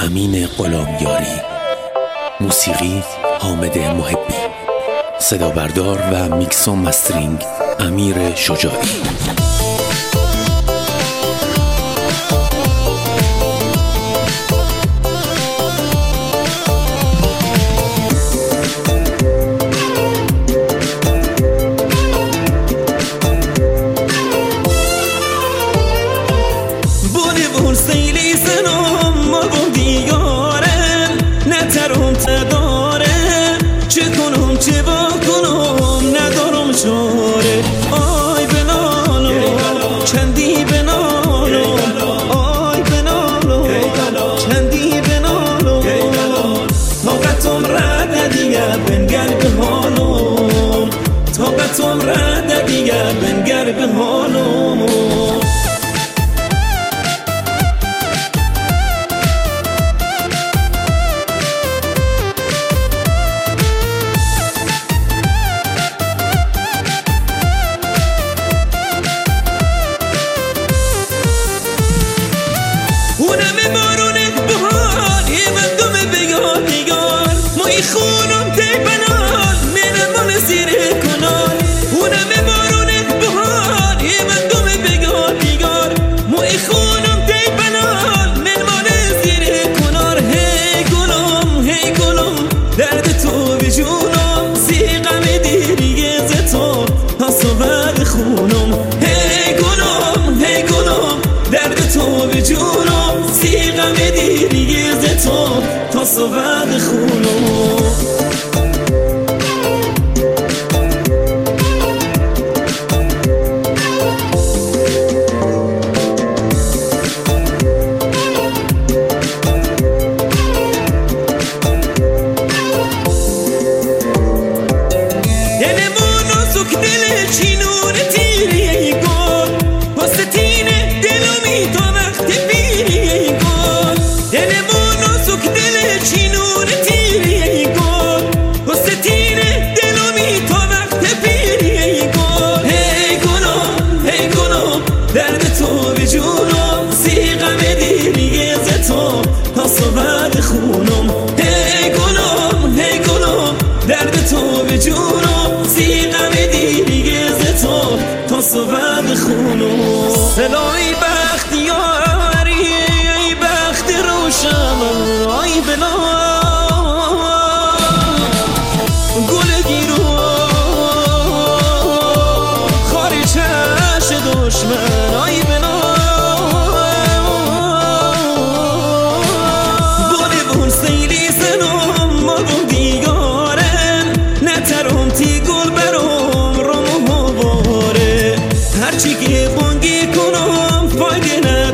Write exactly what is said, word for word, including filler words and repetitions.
امین غلامیاری، موسیقی حامد محبی، صدا بردار و میکس و مسترینگ امیر شجاعی. سیلی سنم ما با دیگارم نترم تدارم چه کنم چه با کنم ندارم چاره. آی بنالم چندی بنالم، آی بنالم چندی بنالم، طاقتم رد دیگر بنگر به حالم، طاقتم رد دیگر بنگر به حالم. اونم بارونت بهار یه مردم بگار نگار مای خونم تی بنال منم مال زیر کنار. اونم بارونت بهار یه مردم بگار نگار مای خونم تی بنال من مال زیر کنار. هی گلم هی گلم درد تو به جونم سیغم دیریه ز تو پس و بعد خونم. هی گلم هی گلم درد تو به جونم سیغم دیریه ز تو تا صبح خونم. دلمونو سوک دل چینون تیریه گل واسه تینه دلمی تا وقت پیریه گل. دلمونو سوک دل چینون تیریه گل واسه تینه دلمی تا وقت پیریه گل. هی گلم هی گلم درد تو به جونم سیغم دیریه ز تو تا صبح خونم. هی گلم هی گلم درد تو به جونم سیغم دیریه ز تو تا صبح خونم. سلای بختیاری ای بخت روشن آی بلا گل گیرو خاری چش دشمن آی بلا بونه بون سیلی سنم ما بون دیگارم نترم تی گل برم روم هواره هرچی که بانگی کنم فایده